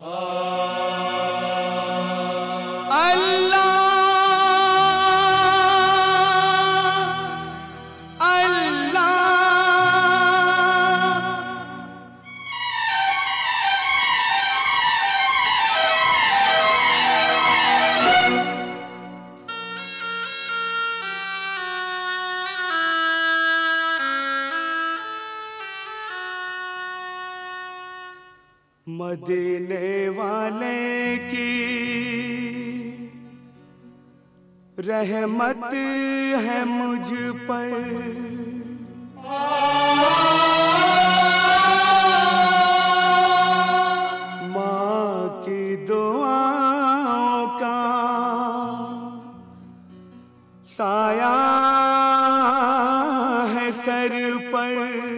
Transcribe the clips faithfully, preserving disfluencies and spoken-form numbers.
मदीने वाले की रहमत है मुझ पर, माँ की दुआओं का साया है सर पर।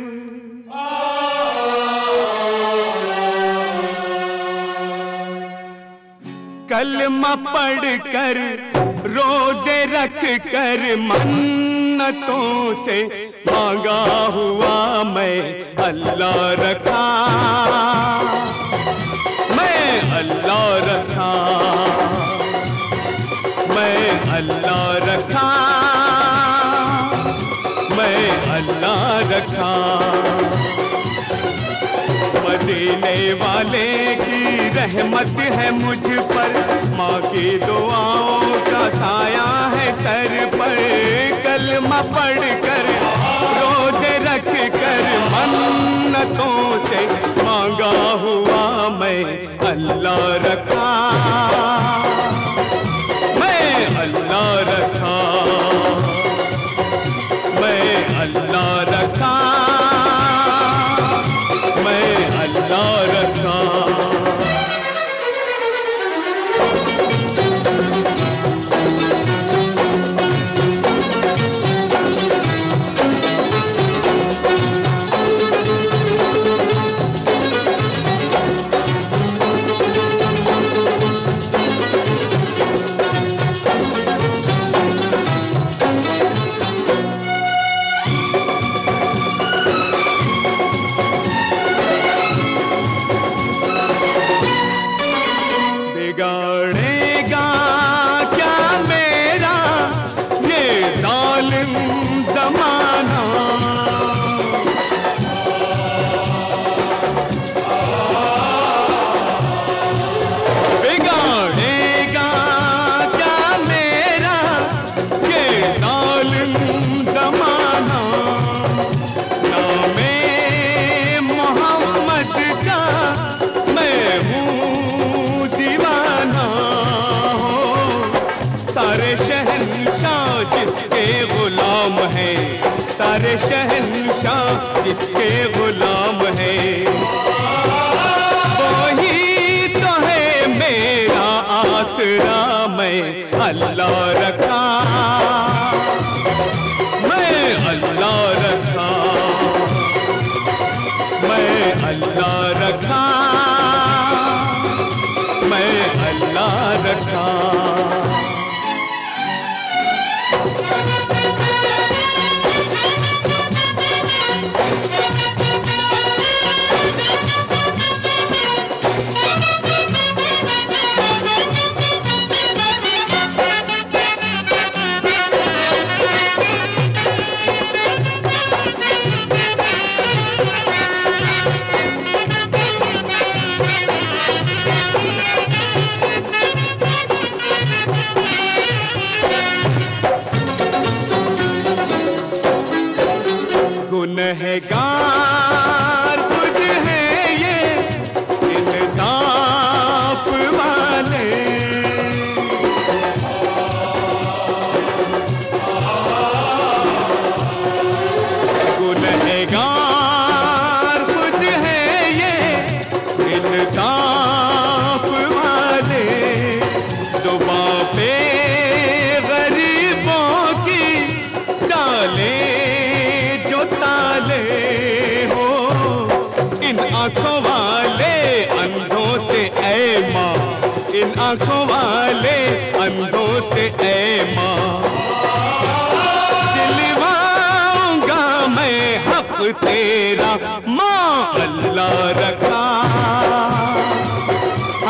कलमा पढ़ कर रोजे रख कर मन्नतों से मांगा हुआ मैं अल्लाह रखा, मैं अल्लाह रखा, मैं अल्लाह रखा, मैं अल्लाह रखा। मदीने वाले की रहमत है मुझ पर, माँ की दुआओं का साया है सर पर। कलमा पढ़ कर रोज़े रख कर मन्नतों से मांगा हुआ मैं अल्लाह रखा, मैं अल्लाह रखा, मैं अल्लाह रखा, मैं अल्लाह रखा। बिगाड़ेगा क्या मेरा ये जालिम ज़माना, बिगाड़ेगा क्या मेरा ये जालिम ज़माना। नामे मोहम्मद का मैं हूँ दीवाना, हो सारे शहंशाह जिसके गुलाम है, सारे शहंशाह जिसके गुलाम है, वही तो है मेरा आसरा। मैं अल्लाह रखा, मैं अल्लाह रखा, मैं अल्लाह रखा, मैं अल्लाह रखा। गुनहगार खुद है ये इंसाफ वाले, गुनहगार खुद है ये इंसाफ वाले। जुबां पे गरीबों की डाले ताले हो, इन आंखों वाले अंधों से ऐ माँ, इन आंखों वाले अंधों से ऐ माँ। दिलवाऊंगा मैं हक तेरा, माँ अल्लाह रखा,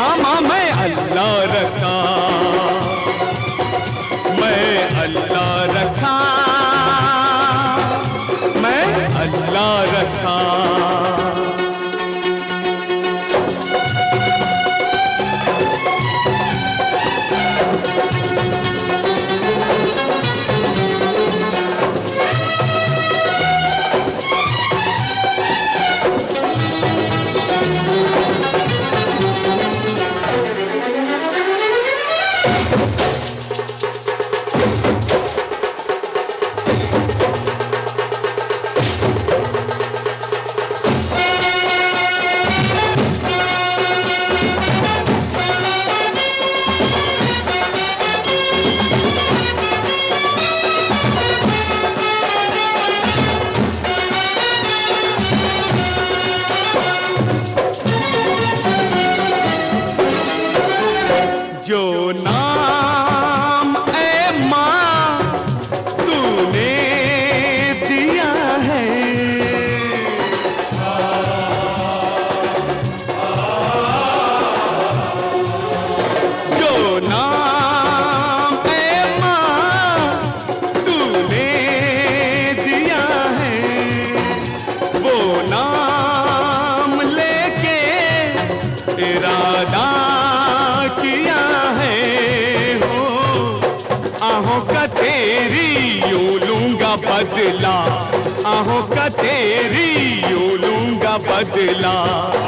इरादा किया है हो, आहों का तेरी यूं लूंगा बदला, आहों का तेरी यूं लूंगा बदला।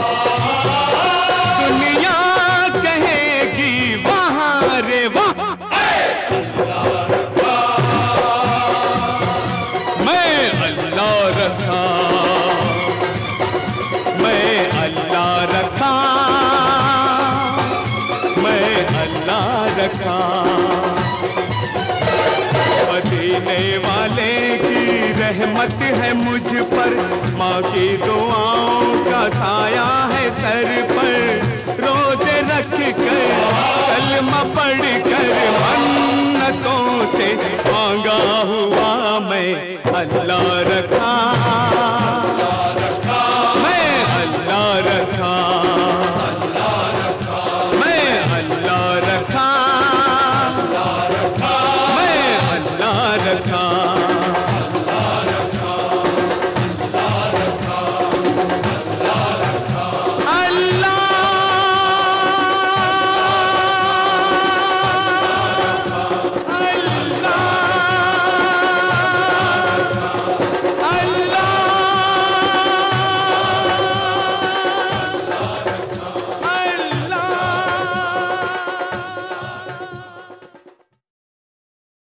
दुनिया कहेगी वहाँ रे वाह, मैं अल्लाह रखा, मैं अल्लाह रखा, मैं अल्लाह रखा। मदीने वाले की रहमत है मुझ पर, माँ की दुआओं का साया है सर पर। रोज़े रख कर कलमा पढ़ कर मन्नतों से मांगा हुआ मैं अल्लाह रखा।